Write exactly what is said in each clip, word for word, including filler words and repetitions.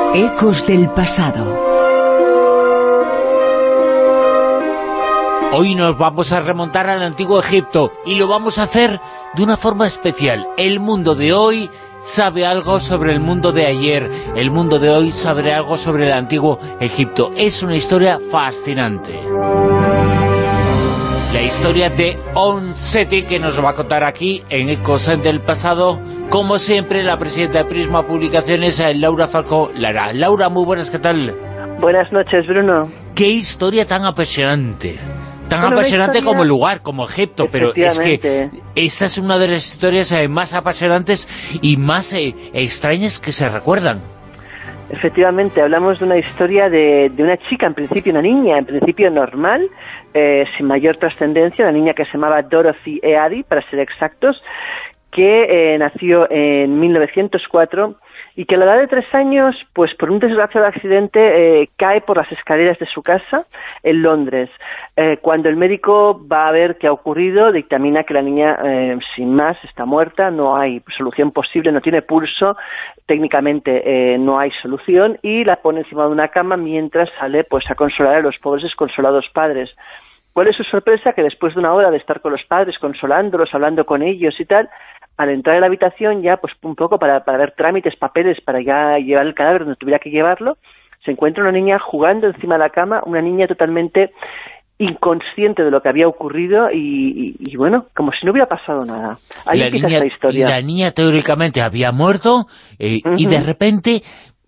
Ecos del pasado. Hoy nos vamos a remontar al Antiguo Egipto y lo vamos a hacer de una forma especial. El mundo de hoy sabe algo sobre el mundo de ayer. El mundo de hoy sabe algo sobre el Antiguo Egipto. Es una historia fascinante. La historia de Onseti, que nos va a contar aquí en Ecos del Pasado, como siempre, la presidenta de Prisma Publicaciones, Laura Falcó Lara. Laura, muy buenas, ¿qué tal? Buenas noches, Bruno. Qué historia tan apasionante. Tan bueno, apasionante historia... como el lugar, como Egipto, pero es que esta es una de las historias eh, más apasionantes y más eh, extrañas que se recuerdan. Efectivamente, hablamos de una historia de, de una chica, en principio una niña, en principio normal, eh, sin mayor trascendencia, una niña que se llamaba Dorothy Eadi, para ser exactos, que eh, nació en mil novecientos cuatro y que a la edad de tres años, pues por un desgraciado accidente, eh, cae por las escaleras de su casa en Londres. Eh, cuando el médico va a ver qué ha ocurrido, dictamina que la niña, eh, sin más, está muerta, no hay solución posible, no tiene pulso, técnicamente eh, no hay solución, y la pone encima de una cama mientras sale pues a consolar a los pobres desconsolados padres. ¿Cuál es su sorpresa? Que después de una hora de estar con los padres, consolándolos, hablando con ellos y tal, al entrar en la habitación ya, pues un poco para, para ver trámites, papeles, para ya llevar el cadáver donde tuviera que llevarlo, se encuentra una niña jugando encima de la cama, una niña totalmente inconsciente de lo que había ocurrido y, y, y bueno, como si no hubiera pasado nada. Ahí la empieza niña, esta historia. La niña teóricamente había muerto eh, uh-huh. y de repente...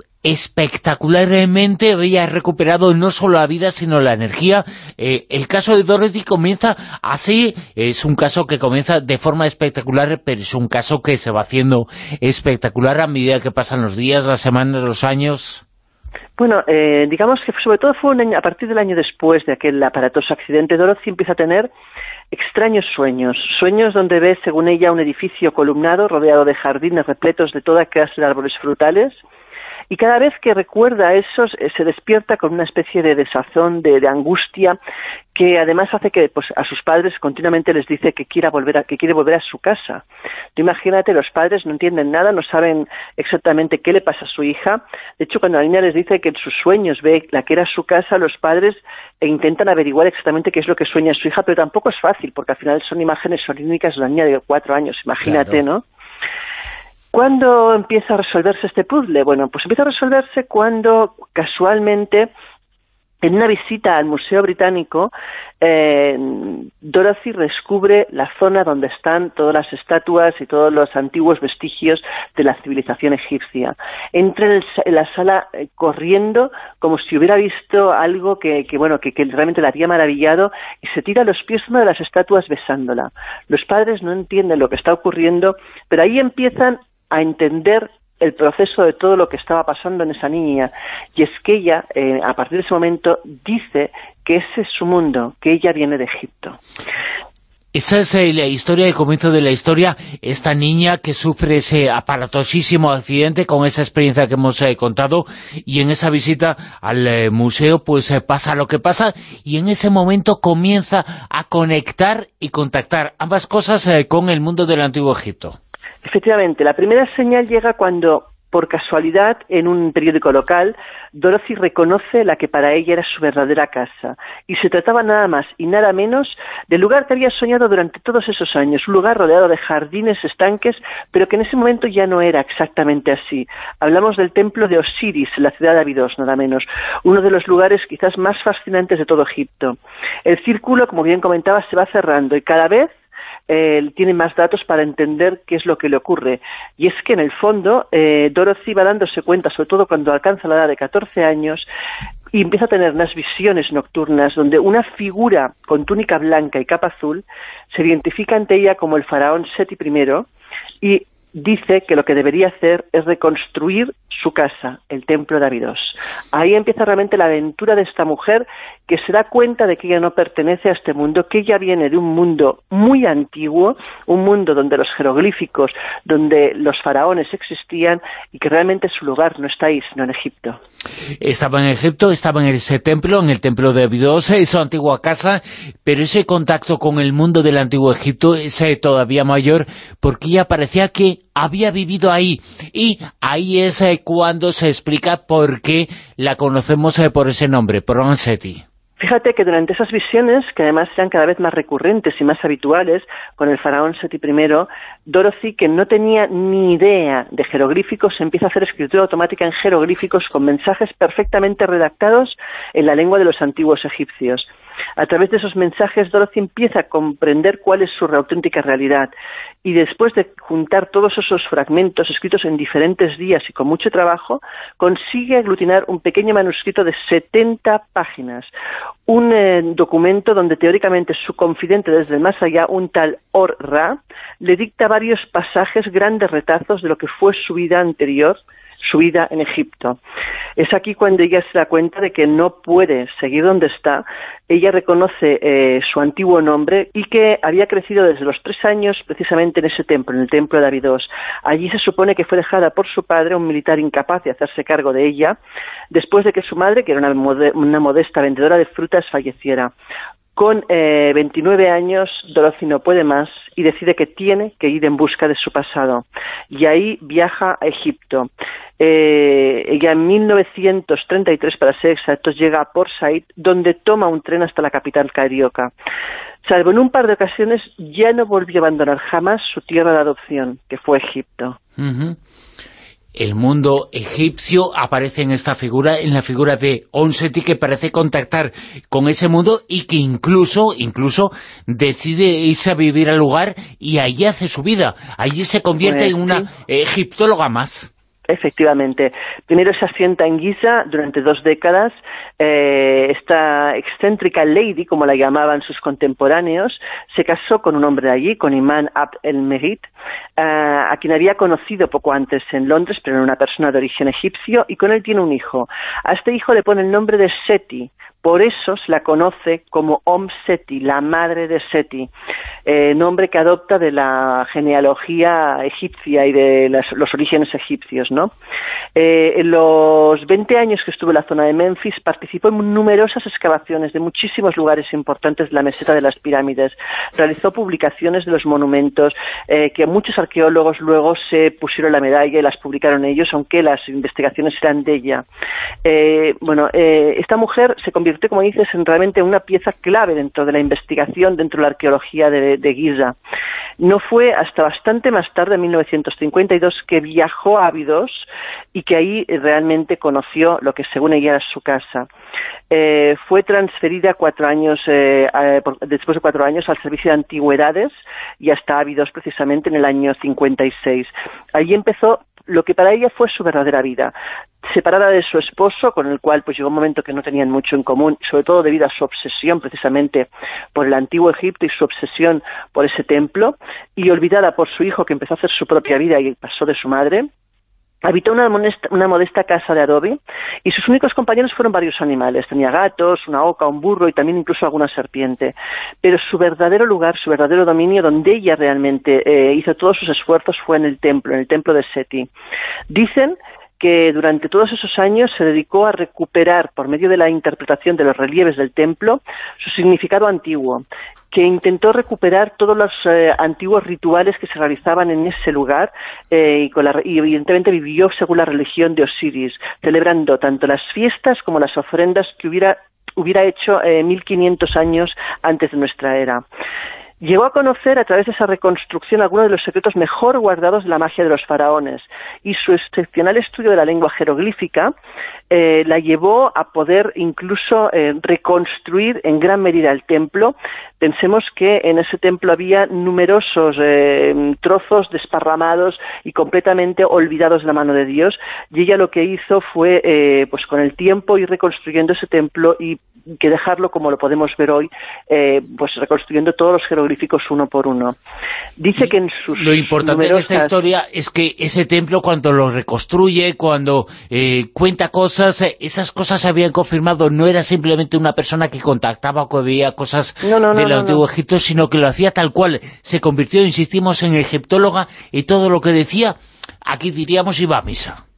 espectacularmente había recuperado no solo la vida sino la energía. Eh, el caso de Dorothy comienza así, es un caso que comienza de forma espectacular, pero es un caso que se va haciendo espectacular a medida que pasan los días, las semanas, los años. Bueno, eh, digamos que sobre todo fue un año, a partir del año después de aquel aparatoso accidente, Dorothy empieza a tener extraños sueños, sueños donde ve, según ella, un edificio columnado rodeado de jardines repletos de toda clase de árboles frutales. Y cada vez que recuerda eso, se despierta con una especie de desazón, de, de angustia, que además hace que pues, a sus padres continuamente les dice que quiera volver a, que quiere volver a su casa. Tú imagínate, los padres no entienden nada, no saben exactamente qué le pasa a su hija. De hecho, cuando la niña les dice que en sus sueños ve la que era su casa, los padres e intentan averiguar exactamente qué es lo que sueña su hija, pero tampoco es fácil, porque al final son imágenes soníricas de la niña de cuatro años, imagínate, claro. ¿No? ¿Cuándo empieza a resolverse este puzzle? Bueno, pues empieza a resolverse cuando, casualmente, en una visita al Museo Británico, eh, Dorothy descubre la zona donde están todas las estatuas y todos los antiguos vestigios de la civilización egipcia. Entra en, el, en la sala eh, corriendo como si hubiera visto algo que, que bueno, que, que realmente la había maravillado, y se tira a los pies de una de las estatuas besándola. Los padres no entienden lo que está ocurriendo, pero ahí empiezan a entender el proceso de todo lo que estaba pasando en esa niña, y es que ella, eh, a partir de ese momento, dice que ese es su mundo, que ella viene de Egipto. Esa es eh, la historia, el comienzo de la historia, esta niña que sufre ese aparatosísimo accidente con esa experiencia que hemos eh, contado, y en esa visita al eh, museo pues eh, pasa lo que pasa, y en ese momento comienza a conectar y contactar ambas cosas eh, con el mundo del Antiguo Egipto. Efectivamente, la primera señal llega cuando, por casualidad, en un periódico local, Dorothy reconoce la que para ella era su verdadera casa, y se trataba nada más y nada menos del lugar que había soñado durante todos esos años, un lugar rodeado de jardines, estanques, pero que en ese momento ya no era exactamente así. Hablamos del templo de Osiris, en la ciudad de Abidos, nada menos, uno de los lugares quizás más fascinantes de todo Egipto. El círculo, como bien comentaba, se va cerrando, y cada vez Eh, tiene más datos para entender qué es lo que le ocurre. Y es que, en el fondo, eh, Dorothy va dándose cuenta, sobre todo cuando alcanza la edad de catorce años, y empieza a tener unas visiones nocturnas donde una figura con túnica blanca y capa azul se identifica ante ella como el faraón Seti primero, y dice que lo que debería hacer es reconstruir su casa, el templo de Abidos. Ahí empieza realmente la aventura de esta mujer, que se da cuenta de que ella no pertenece a este mundo, que ella viene de un mundo muy antiguo, un mundo donde los jeroglíficos, donde los faraones existían, y que realmente su lugar no está ahí, sino en Egipto. Estaba en Egipto, estaba en ese templo, en el templo de Abidos, en su antigua casa, pero ese contacto con el mundo del Antiguo Egipto es todavía mayor, porque ella parecía que había vivido ahí, y ahí es eh, cuando se explica por qué la conocemos eh, por ese nombre, por Om Seti. Fíjate que durante esas visiones, que además eran cada vez más recurrentes y más habituales, con el faraón Seti primero, Dorothy, que no tenía ni idea de jeroglíficos, empieza a hacer escritura automática en jeroglíficos con mensajes perfectamente redactados en la lengua de los antiguos egipcios. A través de esos mensajes, Dorothy empieza a comprender cuál es su auténtica realidad, y después de juntar todos esos fragmentos escritos en diferentes días y con mucho trabajo, consigue aglutinar un pequeño manuscrito de setenta páginas, un eh, documento donde teóricamente su confidente desde el más allá, un tal Or-Ra, le dicta varios pasajes, grandes retazos de lo que fue su vida anterior, su vida en Egipto. Es aquí cuando ella se da cuenta de que no puede seguir donde está. Ella reconoce eh, su antiguo nombre y que había crecido desde los tres años precisamente en ese templo, en el templo de Abidos. Allí se supone que fue dejada por su padre, un militar incapaz de hacerse cargo de ella, después de que su madre, que era una, mode- una modesta vendedora de frutas, falleciera. Con eh, veintinueve años, Dorothy no puede más y decide que tiene que ir en busca de su pasado. Y ahí viaja a Egipto. Eh, ella en mil novecientos treinta y tres, para ser exactos, llega a Port Said, donde toma un tren hasta la capital carioca. Salvo en un par de ocasiones, ya no volvió a abandonar jamás su tierra de adopción, que fue Egipto. Uh-huh. El mundo egipcio aparece en esta figura, en la figura de Om Seti, que parece contactar con ese mundo y que incluso, incluso decide irse a vivir al lugar y allí hace su vida. Allí se convierte pues, en una sí. egiptóloga más. Efectivamente. Primero se asienta en Giza durante dos décadas. Eh, esta excéntrica lady, como la llamaban sus contemporáneos, se casó con un hombre de allí, con Imán Abd el-Meghid, eh, a quien había conocido poco antes en Londres, pero era una persona de origen egipcio, y con él tiene un hijo. A este hijo le pone el nombre de Seti. Por eso se la conoce como Om Seti, la madre de Seti, eh, nombre que adopta de la genealogía egipcia y de las, los orígenes egipcios, ¿no? Eh, en los veinte años que estuvo en la zona de Memphis, participó en numerosas excavaciones de muchísimos lugares importantes de la meseta de las pirámides, realizó publicaciones de los monumentos, eh, que muchos arqueólogos luego se pusieron la medalla y las publicaron ellos, aunque las investigaciones eran de ella. Eh, bueno, eh, esta mujer se convirtió, como dices, en realmente una pieza clave dentro de la investigación, dentro de la arqueología de, de Giza. No fue hasta bastante más tarde, en mil novecientos cincuenta y dos, que viajó a Abidos y que ahí realmente conoció lo que según ella era su casa. Eh, fue transferida cuatro años, eh, eh, por, después de cuatro años al servicio de antigüedades y hasta Abidos precisamente en el año cincuenta y seis. Allí empezó lo que para ella fue su verdadera vida, separada de su esposo, con el cual pues llegó un momento que no tenían mucho en común, sobre todo debido a su obsesión precisamente por el antiguo Egipto y su obsesión por ese templo, y olvidada por su hijo, que empezó a hacer su propia vida y pasó de su madre. Habitó una modesta, una modesta casa de adobe y sus únicos compañeros fueron varios animales. Tenía gatos, una oca, un burro y también incluso alguna serpiente. Pero su verdadero lugar, su verdadero dominio, donde ella realmente eh, hizo todos sus esfuerzos, fue en el templo, en el templo de Seti. Dicen que durante todos esos años se dedicó a recuperar, por medio de la interpretación de los relieves del templo, su significado antiguo, que intentó recuperar todos los eh, antiguos rituales que se realizaban en ese lugar, eh, y, con la, y evidentemente vivió según la religión de Osiris, celebrando tanto las fiestas como las ofrendas que hubiera, hubiera hecho eh, mil quinientos años antes de nuestra era. Llegó a conocer a través de esa reconstrucción algunos de los secretos mejor guardados de la magia de los faraones, y su excepcional estudio de la lengua jeroglífica eh, la llevó a poder incluso eh, reconstruir en gran medida el templo. Pensemos que en ese templo había numerosos eh, trozos desparramados y completamente olvidados de la mano de Dios, y ella lo que hizo fue, eh, pues con el tiempo, ir reconstruyendo ese templo y que dejarlo como lo podemos ver hoy, eh, pues reconstruyendo todos los jeroglíficos uno por uno. Dice que en sus Lo importante numerosas... de esta historia es que ese templo, cuando lo reconstruye, cuando eh, cuenta cosas, esas cosas se habían confirmado, no era simplemente una persona que contactaba o que veía cosas no, no, no, del no, antiguo no. Egipto, sino que lo hacía tal cual. Se convirtió, insistimos, en egiptóloga, y todo lo que decía, aquí diríamos, iba a misa.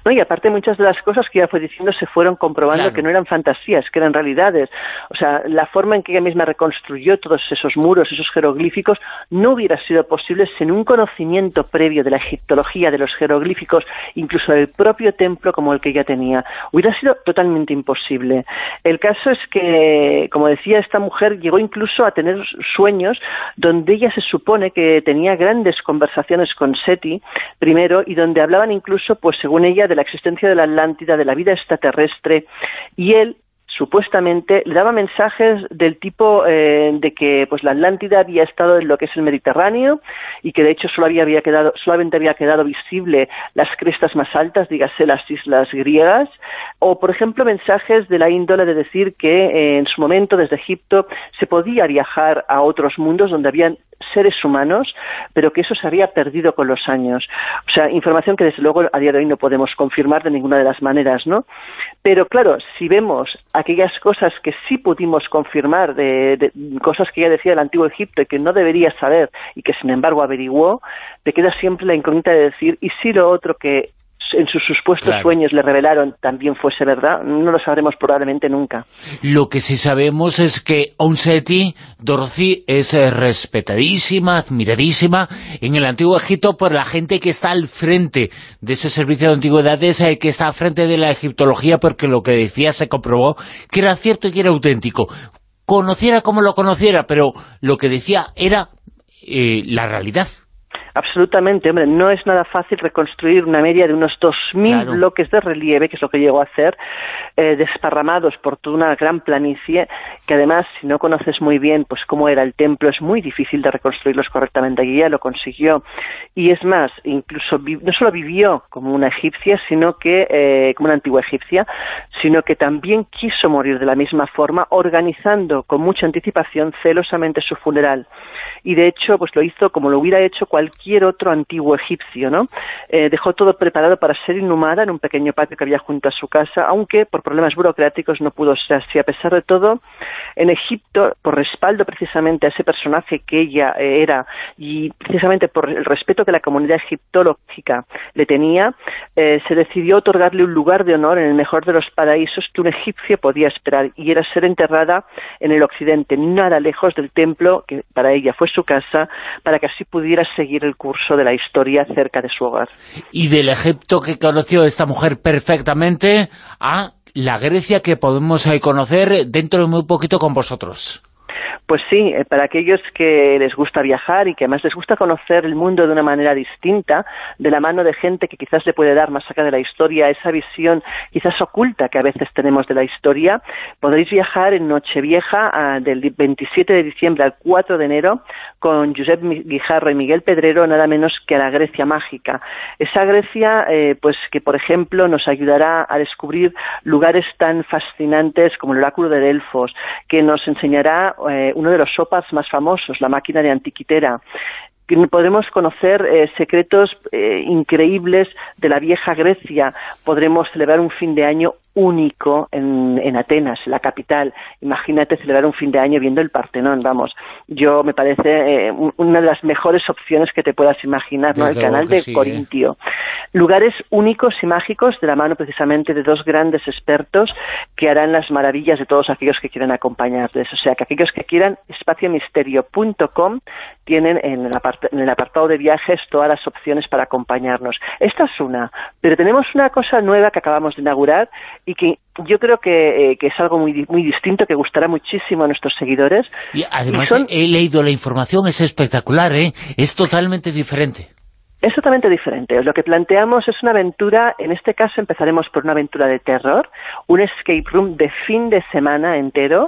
No, y aparte muchas de las cosas que ella fue diciendo se fueron comprobando claro. que no eran fantasías, que eran realidades. O sea, la forma en que ella misma reconstruyó todos esos muros, esos jeroglíficos, no hubiera sido posible sin un conocimiento previo de la egiptología, de los jeroglíficos, incluso del propio templo como el que ella tenía. Hubiera sido totalmente imposible. El caso es que, como decía, esta mujer llegó incluso a tener sueños donde ella se supone que tenía grandes conversaciones con Seti, primero, y donde hablaban incluso, pues según ella, de la existencia de la Atlántida, de la vida extraterrestre, y él supuestamente le daba mensajes del tipo eh, de que pues la Atlántida había estado en lo que es el Mediterráneo y que de hecho solo había, había quedado, solamente había quedado visible las crestas más altas, dígase las islas griegas, o por ejemplo mensajes de la índole de decir que eh, en su momento desde Egipto se podía viajar a otros mundos donde habían seres humanos, pero que eso se había perdido con los años. O sea, información que desde luego a día de hoy no podemos confirmar de ninguna de las maneras, ¿no? Pero claro, si vemos aquellas cosas que sí pudimos confirmar, de, de cosas que ya decía el Antiguo Egipto y que no debería saber y que sin embargo averiguó, te queda siempre la incógnita de decir, ¿y si lo otro que en sus supuestos claro. sueños le revelaron también fuese verdad? No lo sabremos probablemente nunca. Lo que sí sabemos es que Aum Seti, Dorothy, es respetadísima, admiradísima en el Antiguo Egipto por la gente que está al frente de ese servicio de antigüedades, eh, que está al frente de la egiptología, porque lo que decía se comprobó que era cierto y que era auténtico. Conociera como lo conociera, pero lo que decía era eh, la realidad. Absolutamente, hombre, no es nada fácil reconstruir una media de unos dos mil claro. bloques de relieve, que es lo que llegó a hacer, eh, desparramados por toda una gran planicie, que además, si no conoces muy bien pues cómo era el templo, es muy difícil de reconstruirlos correctamente, y ella lo consiguió. Y es más, incluso no solo vivió como una egipcia, sino que, eh, como una antigua egipcia, sino que también quiso morir de la misma forma, organizando con mucha anticipación celosamente su funeral. Y de hecho, pues lo hizo como lo hubiera hecho cualquier otro antiguo egipcio, ¿no? Eh, dejó todo preparado para ser inhumada en un pequeño patio que había junto a su casa, aunque por problemas burocráticos no pudo ser así. A pesar de todo, en Egipto, por respaldo precisamente a ese personaje que ella eh, era, y precisamente por el respeto que la comunidad egiptológica le tenía, eh, se decidió otorgarle un lugar de honor en el mejor de los paraísos que un egipcio podía esperar, y era ser enterrada en el occidente, nada lejos del templo, que para ella fue su casa, para que así pudiera seguir el curso de la historia cerca de su hogar. Y del Egipto que conoció esta mujer perfectamente a la Grecia que podemos conocer dentro de muy poquito con vosotros. Pues sí, para aquellos que les gusta viajar y que además les gusta conocer el mundo de una manera distinta, de la mano de gente que quizás le puede dar más allá de la historia esa visión quizás oculta que a veces tenemos de la historia, podréis viajar en Nochevieja del veintisiete de diciembre al cuatro de enero con Josep Guijarro y Miguel Pedrero, nada menos que a la Grecia mágica. Esa Grecia, eh, pues que por ejemplo nos ayudará a descubrir lugares tan fascinantes como el oráculo de Delfos, que nos enseñará eh, uno de los sopas más famosos, la máquina de Antiquitera. Podremos conocer eh, secretos eh, increíbles de la vieja Grecia. Podremos celebrar un fin de año único en, en Atenas, la capital. Imagínate celebrar un fin de año viendo el Partenón, vamos. Yo me parece eh, una de las mejores opciones que te puedas imaginar, ¿no? El canal de sí, Corintio. Eh. Lugares únicos y mágicos de la mano precisamente de dos grandes expertos que harán las maravillas de todos aquellos que quieran acompañarles. O sea, que aquellos que quieran, espacio misterio punto com, tienen en el, apart en el apartado de viajes todas las opciones para acompañarnos. Esta es una, pero tenemos una cosa nueva que acabamos de inaugurar y que yo creo que, eh, que es algo muy, muy distinto, que gustará muchísimo a nuestros seguidores. Y además y son... he leído la información, es espectacular, ¿eh? Es totalmente diferente. Es totalmente diferente. Lo que planteamos es una aventura, en este caso empezaremos por una aventura de terror, un escape room de fin de semana entero,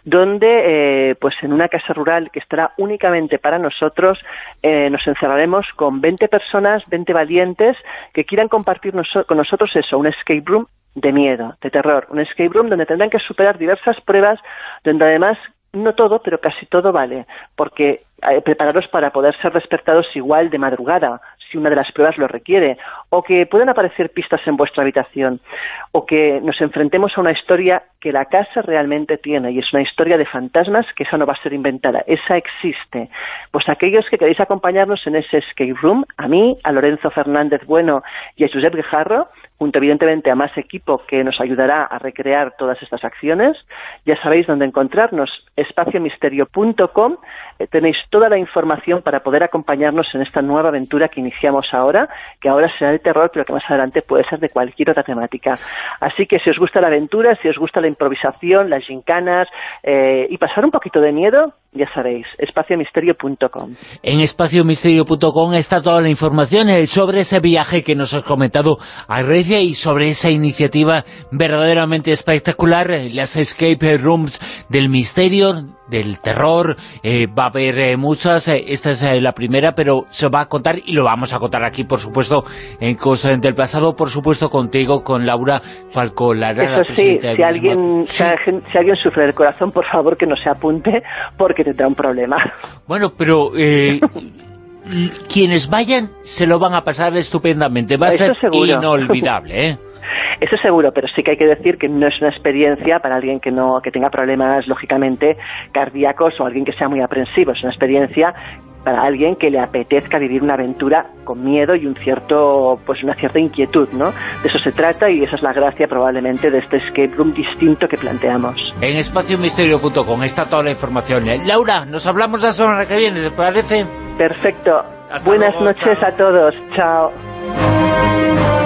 donde eh, pues en una casa rural que estará únicamente para nosotros, eh, nos encerraremos con veinte personas, veinte valientes, que quieran compartir noso con nosotros eso, un escape room de miedo, de terror, un escape room donde tendrán que superar diversas pruebas, donde además no todo, pero casi todo vale, porque eh, prepararos para poder ser despertados igual de madrugada, si una de las pruebas lo requiere, o que puedan aparecer pistas en vuestra habitación, o que nos enfrentemos a una historia que la casa realmente tiene, y es una historia de fantasmas, que esa no va a ser inventada, esa existe. Pues aquellos que queréis acompañarnos en ese escape room, a mí, a Lorenzo Fernández Bueno y a Josep Guijarro, junto evidentemente a más equipo que nos ayudará a recrear todas estas acciones. Ya sabéis dónde encontrarnos, espacio misterio punto com. Eh, tenéis toda la información para poder acompañarnos en esta nueva aventura que iniciamos ahora, que ahora será de terror, pero que más adelante puede ser de cualquier otra temática. Así que si os gusta la aventura, si os gusta la improvisación, las gincanas eh, y pasar un poquito de miedo, ya sabéis, espacio misterio punto com. En espacio misterio punto com está toda la información sobre ese viaje que nos has comentado a Grecia y sobre esa iniciativa verdaderamente espectacular, las escape rooms del misterio, del terror. Eh, va a haber eh, muchas, eh, esta es eh, la primera, pero se va a contar y lo vamos a contar aquí, por supuesto, en Cosas del Pasado, por supuesto contigo, con Laura Falcó Lara. Eso sí, si alguien, sí. si alguien sufre del corazón, por favor que no se apunte, porque tendrá un problema. Bueno, pero eh, quienes vayan se lo van a pasar estupendamente, va a Eso ser seguro. Inolvidable, ¿eh? Eso seguro, pero sí que hay que decir que no es una experiencia para alguien que no que tenga problemas, lógicamente, cardíacos o alguien que sea muy aprensivo. Es una experiencia para alguien que le apetezca vivir una aventura con miedo y un cierto pues una cierta inquietud, ¿no? De eso se trata y esa es la gracia probablemente de este escape room distinto que planteamos. En espacio misterio punto com está toda la información. Laura, nos hablamos la semana que viene, ¿te parece? Perfecto. Hasta Buenas luego, noches chao. a todos. Chao.